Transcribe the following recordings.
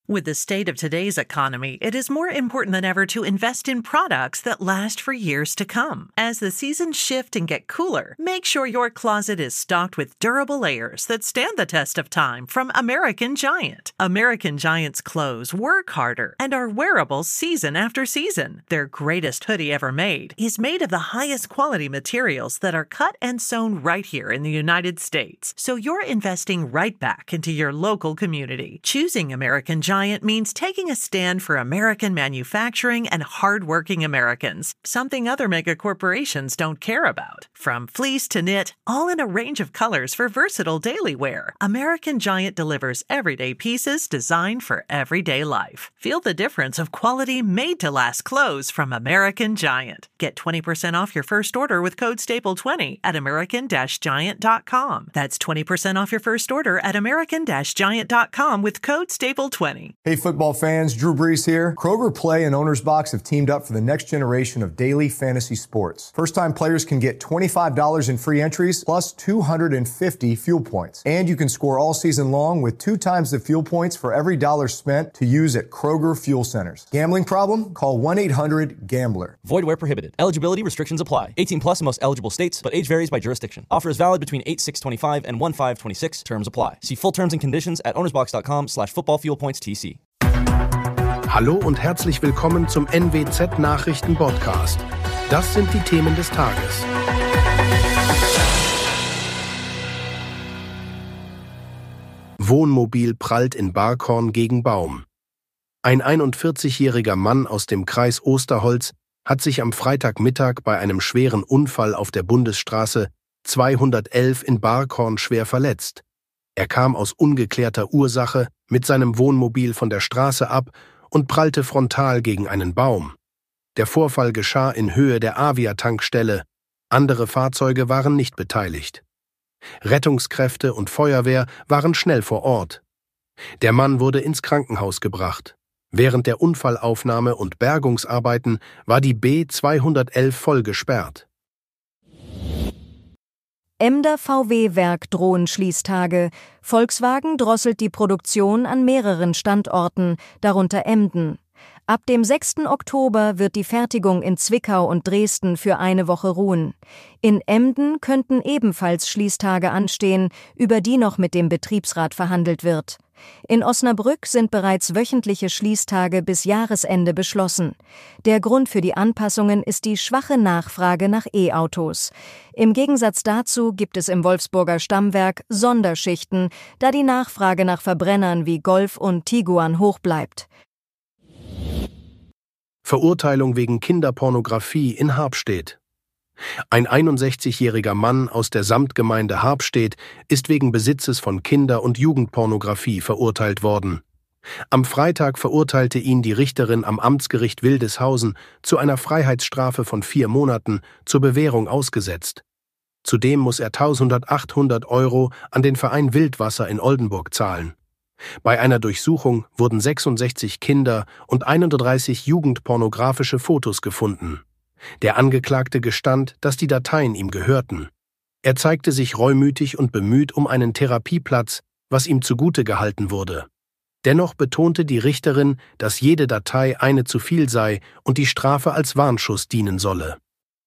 With the state of today's economy, it is more important than ever to invest in products that last for years to come. As the seasons shift and get cooler, make sure your closet is stocked with durable layers that stand the test of time from American Giant. American Giant's clothes work harder and are wearable season after season. Their greatest hoodie ever made is made of the highest quality materials that are cut and sewn right here in the United States. So you're investing right back into your local community. Choosing American Giant means taking a stand for American manufacturing and hardworking Americans, something other mega corporations don't care about. From fleece to knit, all in a range of colors for versatile daily wear, American Giant delivers everyday pieces designed for everyday life. Feel the difference of quality made-to-last clothes from American Giant. Get 20% off your first order with code STAPLE20 at american-giant.com. That's 20% off your first order at american-giant.com with code STAPLE20. Hey football fans, Drew Brees here. Kroger Play and Owner's Box have teamed up for the next generation of daily fantasy sports. First-time players can get $25 in free entries plus 250 fuel points. And you can score all season long with 2 times the fuel points for every dollar spent to use at Kroger Fuel Centers. Gambling problem? Call 1-800-GAMBLER. Void where prohibited. Eligibility restrictions apply. 18 plus in most eligible states, but age varies by jurisdiction. Offer is valid between 8/6/25 and 1/5/26. Terms apply. See full terms and conditions at ownersbox.com/footballfuelpoints-TC. Hallo und herzlich willkommen zum NWZ Nachrichten Podcast. Das sind die Themen des Tages. Wohnmobil prallt in Barkhorn gegen Baum. Ein 41-jähriger Mann aus dem Kreis Osterholz hat sich am Freitagmittag bei einem schweren Unfall auf der Bundesstraße 211 in Barkhorn schwer verletzt. Er kam aus ungeklärter Ursache mit seinem Wohnmobil von der Straße ab und prallte frontal gegen einen Baum. Der Vorfall geschah in Höhe der Avia-Tankstelle. Andere Fahrzeuge waren nicht beteiligt. Rettungskräfte und Feuerwehr waren schnell vor Ort. Der Mann wurde ins Krankenhaus gebracht. Während der Unfallaufnahme und Bergungsarbeiten war die B211 voll gesperrt. Emder VW-Werk drohen Schließtage. Volkswagen drosselt die Produktion an mehreren Standorten, darunter Emden. Ab dem 6. Oktober wird die Fertigung in Zwickau und Dresden für eine Woche ruhen. In Emden könnten ebenfalls Schließtage anstehen, über die noch mit dem Betriebsrat verhandelt wird. In Osnabrück sind bereits wöchentliche Schließtage bis Jahresende beschlossen. Der Grund für die Anpassungen ist die schwache Nachfrage nach E-Autos. Im Gegensatz dazu gibt es im Wolfsburger Stammwerk Sonderschichten, da die Nachfrage nach Verbrennern wie Golf und Tiguan hoch bleibt. Verurteilung wegen Kinderpornografie in Harpstedt. Ein 61-jähriger Mann aus der Samtgemeinde Harpstedt ist wegen Besitzes von Kinder- und Jugendpornografie verurteilt worden. Am Freitag verurteilte ihn die Richterin am Amtsgericht Wildeshausen zu einer Freiheitsstrafe von 4 Monaten zur Bewährung ausgesetzt. Zudem muss er 1.800 € an den Verein Wildwasser in Oldenburg zahlen. Bei einer Durchsuchung wurden 66 Kinder- und 31 jugendpornografische Fotos gefunden. Der Angeklagte gestand, dass die Dateien ihm gehörten. Er zeigte sich reumütig und bemüht um einen Therapieplatz, was ihm zugute gehalten wurde. Dennoch betonte die Richterin, dass jede Datei eine zu viel sei und die Strafe als Warnschuss dienen solle.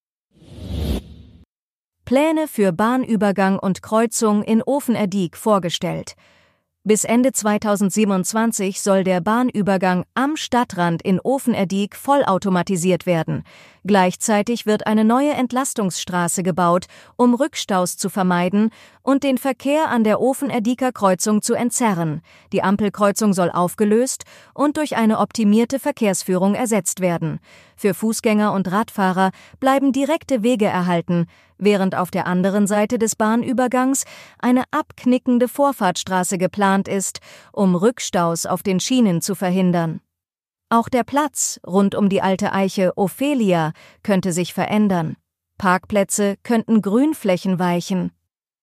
Pläne für Bahnübergang und Kreuzung in Ofenerdiek vorgestellt. Bis Ende 2027 soll der Bahnübergang am Stadtrand in Ofenerdiek vollautomatisiert werden. Gleichzeitig wird eine neue Entlastungsstraße gebaut, um Rückstaus zu vermeiden und den Verkehr an der Ofenerdieker Kreuzung zu entzerren. Die Ampelkreuzung soll aufgelöst und durch eine optimierte Verkehrsführung ersetzt werden. Für Fußgänger und Radfahrer bleiben direkte Wege erhalten, während auf der anderen Seite des Bahnübergangs eine abknickende Vorfahrtsstraße geplant ist, um Rückstaus auf den Schienen zu verhindern. Auch der Platz rund um die alte Eiche Ophelia könnte sich verändern. Parkplätze könnten Grünflächen weichen.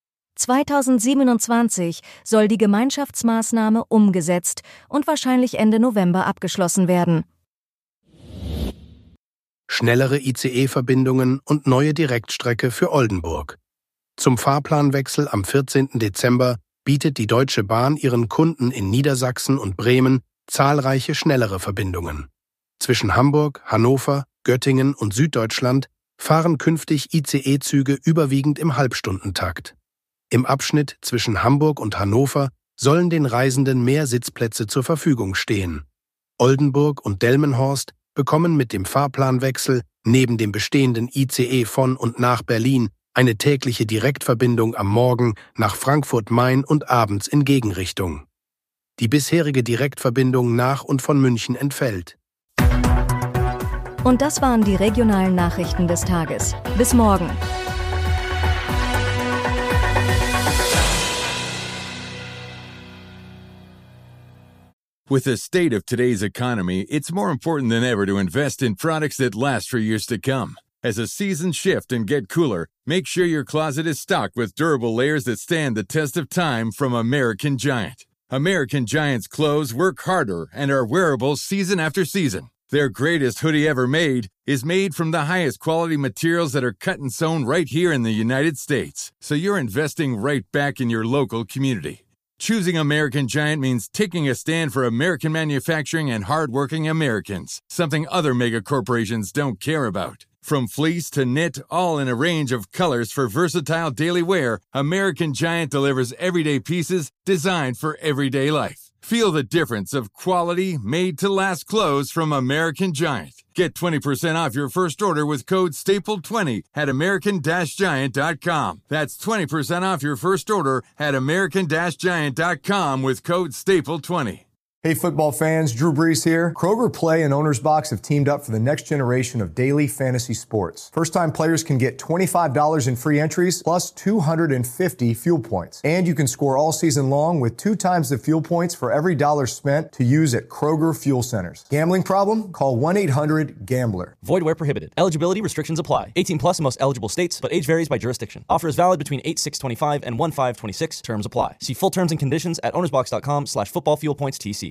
2027 soll die Gemeinschaftsmaßnahme umgesetzt und wahrscheinlich Ende November abgeschlossen werden. Schnellere ICE-Verbindungen und neue Direktstrecke für Oldenburg. Zum Fahrplanwechsel am 14. Dezember bietet die Deutsche Bahn ihren Kunden in Niedersachsen und Bremen zahlreiche schnellere Verbindungen. Zwischen Hamburg, Hannover, Göttingen und Süddeutschland fahren künftig ICE-Züge überwiegend im Halbstundentakt. Im Abschnitt zwischen Hamburg und Hannover sollen den Reisenden mehr Sitzplätze zur Verfügung stehen. Oldenburg und Delmenhorst bekommen mit dem Fahrplanwechsel neben dem bestehenden ICE von und nach Berlin eine tägliche Direktverbindung am Morgen nach Frankfurt-Main und abends in Gegenrichtung. Die bisherige Direktverbindung nach und von München entfällt. Und das waren die regionalen Nachrichten des Tages. Bis morgen. With the state of today's economy, it's more important than ever to invest in products that last for years to come. As the seasons shift and get cooler, make sure your closet is stocked with durable layers that stand the test of time from American Giant. American Giant's clothes work harder and are wearable season after season. Their greatest hoodie ever made is made from the highest quality materials that are cut and sewn right here in the United States. So you're investing right back in your local community. Choosing American Giant means taking a stand for American manufacturing and hardworking Americans, something other mega corporations don't care about. From fleece to knit, all in a range of colors for versatile daily wear, American Giant delivers everyday pieces designed for everyday life. Feel the difference of quality, made-to-last clothes from American Giant. Get 20% off your first order with code STAPLE20 at American-Giant.com. That's 20% off your first order at American-Giant.com with code STAPLE20. Hey football fans, Drew Brees here. Kroger Play and Owner's Box have teamed up for the next generation of daily fantasy sports. First-time players can get $25 in free entries plus 250 fuel points. And you can score all season long with 2 times the fuel points for every dollar spent to use at Kroger fuel centers. Gambling problem? Call 1-800-GAMBLER. Void where prohibited. Eligibility restrictions apply. 18 plus in most eligible states, but age varies by jurisdiction. Offer is valid between 8/6/25 and 1/5/26. Terms apply. See full terms and conditions at ownersbox.com/footballfuelpointstc.